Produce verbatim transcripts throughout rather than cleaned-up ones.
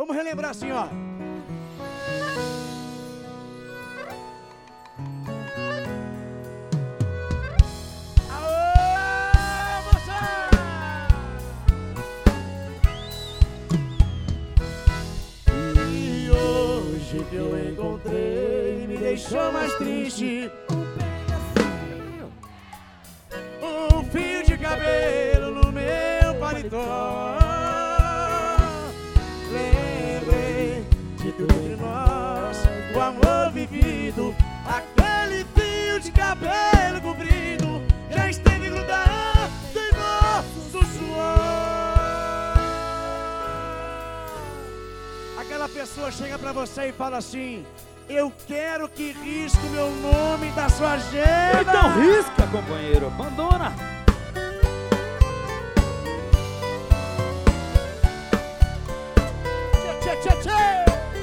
Vamos relembrar assim, ó. Aô, moça! E hoje que eu encontrei me deixou mais triste. Um fio de cabelo no meu paletó. Lembrei de tudo entre nós, o amor vivido. Aquele fio de cabelo comprido já esteve grudado em nosso suor. Aquela pessoa chega pra você e fala assim: eu quero que risque o meu nome da sua agenda. Então risca, companheiro, abandona. Tchê, tchê, tchê.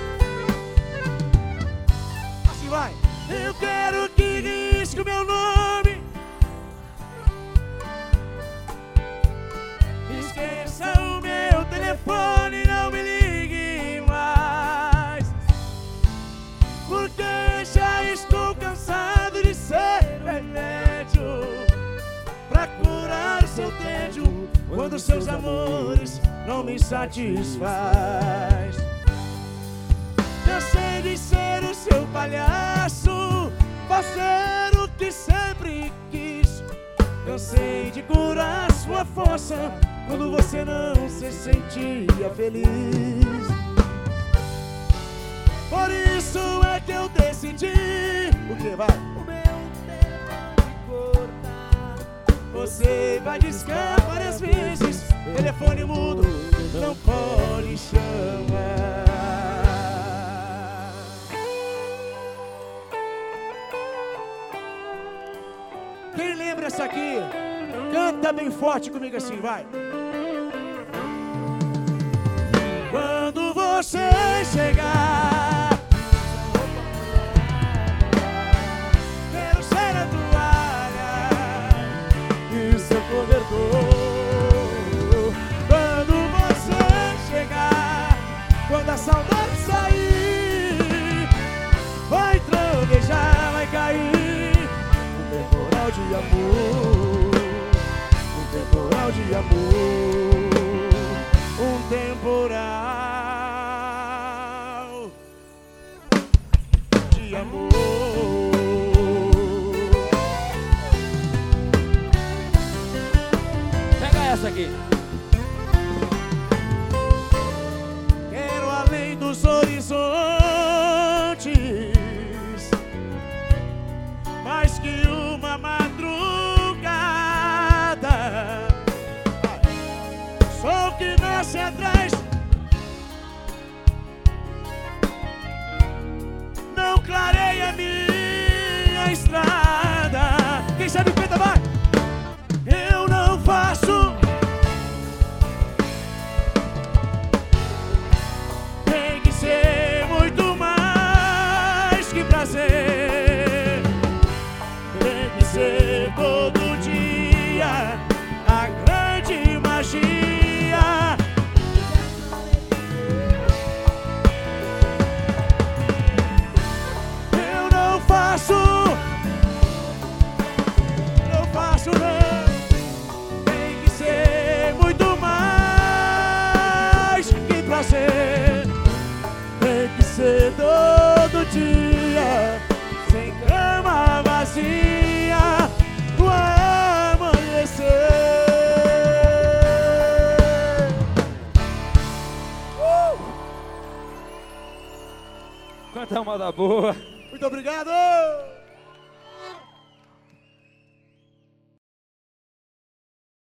Assim vai. Eu quero que risque o meu nome. Esqueça o meu telefone, não me ligue mais, porque já estou cansado de ser remédio pra curar o seu tédio quando seus amores não me satisfaz. Cansei de ser o seu palhaço, fazer o que sempre quis. Cansei de curar sua força quando você não se sentia feliz. Por isso é que eu decidi. O que vai? O meu telefone cortar. Você vai discar várias vezes. Telefone mudo, não pode chamar. Quem lembra essa aqui? Canta bem forte comigo assim, vai. Quando você chegar, quero ser a toalha e seu cobertor. Quando você chegar, quando a saudade sair, vai trovejar, vai cair um temporal de amor, um temporal de amor, um temporal de amor. Pega essa aqui. Quero além dos horizontes, mais que uma madrugada. Sol que nasce atrás, não clareia minha estrada. Quem sabe canta, vai! Eu não faço, tem que ser muito mais que prazer. Tem que ser todo dia a grande magia. Eu não faço, não faço não. Tem que ser muito mais que prazer. Tem que ser todo dia, sem cama vazia, o amanhecer. Uh! Canta uma da boa. Muito obrigado!